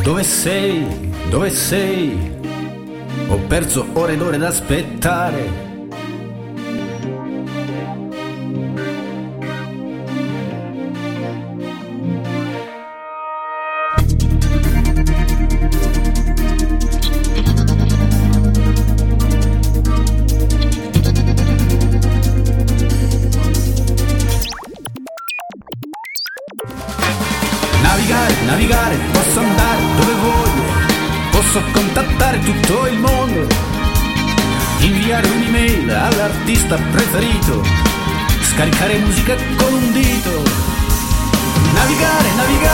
Dove sei? Dove sei? Ho perso ore ed ore ad aspettare. Navigare, posso andare dove voglio, posso contattare tutto il mondo, inviare un'email all'artista preferito, scaricare musica con un dito. Navigare,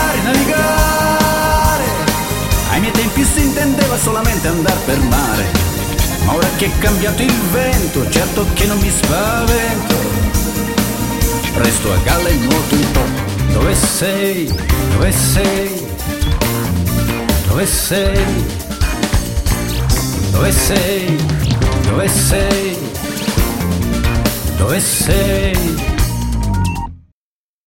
ai miei tempi si intendeva solamente andare per mare, ma ora che è cambiato il vento, certo che non mi spavento, resto a galla e nuoto un po'. Dove sei? Dove sei? Dove sei? Dove sei? Dove sei? Dove sei?